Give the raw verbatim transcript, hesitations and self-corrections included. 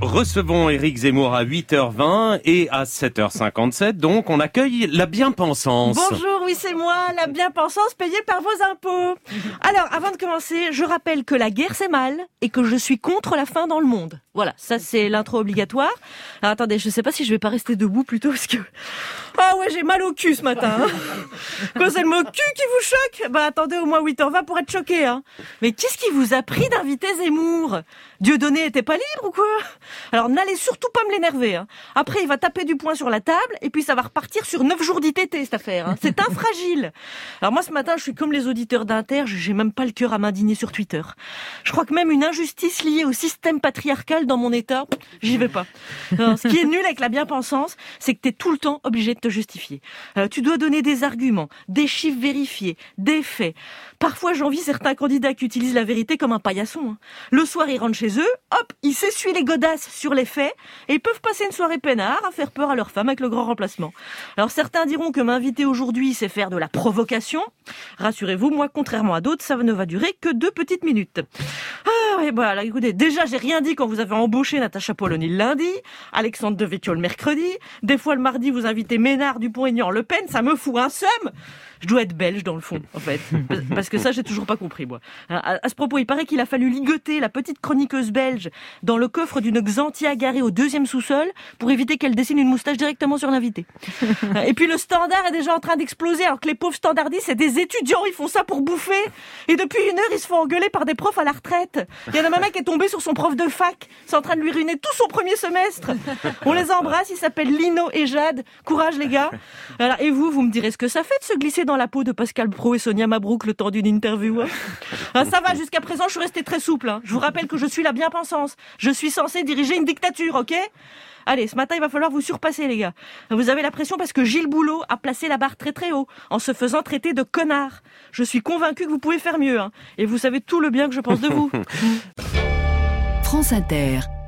recevons Éric Zemmour à huit heures vingt et à sept heures cinquante-sept, donc on accueille la bien-pensance. Bonjour, oui c'est moi, la bien-pensance payée par vos impôts. Alors, avant de commencer, je rappelle que la guerre c'est mal et que je suis contre la faim dans le monde. Voilà, ça c'est l'intro obligatoire. Alors attendez, je sais pas si je vais pas rester debout plutôt parce que... Ah ouais, j'ai mal au cul ce matin. Hein. Quand c'est le mot cul qui vous choque, bah attendez au moins huit heures vingt pour être choqué. Hein. Mais qu'est-ce qui vous a pris d'inviter Zemmour ? Dieudonné était pas libre ou quoi ? Alors n'allez surtout pas me l'énerver. Hein. Après il va taper du poing sur la table et puis ça va repartir sur neuf jours d'I T T cette affaire. Hein. C'est infragile. Alors moi ce matin je suis comme les auditeurs d'Inter, j'ai même pas le cœur à m'indigner sur Twitter. Je crois que même une injustice liée au système patriarcal dans mon état, j'y vais pas. Alors, ce qui est nul avec la bien-pensance, c'est que t'es tout le temps obligé de te justifier. Euh, tu dois donner des arguments, des chiffres vérifiés, des faits. Parfois j'envie certains candidats qui utilisent la vérité comme un paillasson. Hein. Le soir ils rentrent chez eux, hop, ils s'essuient les godasses sur les faits et ils peuvent passer une soirée peinard à faire peur à leur femme avec le grand remplacement. Alors certains diront que m'inviter aujourd'hui c'est faire de la provocation. Rassurez-vous, moi contrairement à d'autres, ça ne va durer que deux petites minutes. Ah ouais, bah là, écoutez, déjà j'ai rien dit quand vous avez embauché Natacha Polony le lundi, Alexandre Devecchio le mercredi, des fois le mardi vous invitez Ménard, Dupont-Aignan, Le Pen, ça me fout un seum. Je dois être belge dans le fond, en fait. Parce que ça, j'ai toujours pas compris, moi. À, à ce propos, il paraît qu'il a fallu ligoter la petite chroniqueuse belge dans le coffre d'une Xantia garée au deuxième sous-sol pour éviter qu'elle dessine une moustache directement sur l'invité. Et puis le standard est déjà en train d'exploser alors que les pauvres standardistes, c'est des étudiants, ils font ça pour bouffer. Et depuis une heure, ils se font engueuler par des profs à la retraite. Il y en a même un qui est tombé sur son prof de fac. C'est en train de lui ruiner tout son premier semestre. On les embrasse, ils s'appellent Lino et Jade. Courage, les gars. Alors, et vous, vous me direz ce que ça fait de se glisser dans la peau de Pascal Praud et Sonia Mabrouk le temps d'une interview. Hein. Ah, ça va, jusqu'à présent, je suis restée très souple. Hein. Je vous rappelle que je suis la bien-pensance. Je suis censée diriger une dictature, ok ? Allez, ce matin, il va falloir vous surpasser, les gars. Vous avez la pression parce que Gilles Boulot a placé la barre très très haut, en se faisant traiter de connard. Je suis convaincue que vous pouvez faire mieux. Hein. Et vous savez tout le bien que je pense de vous. France Inter.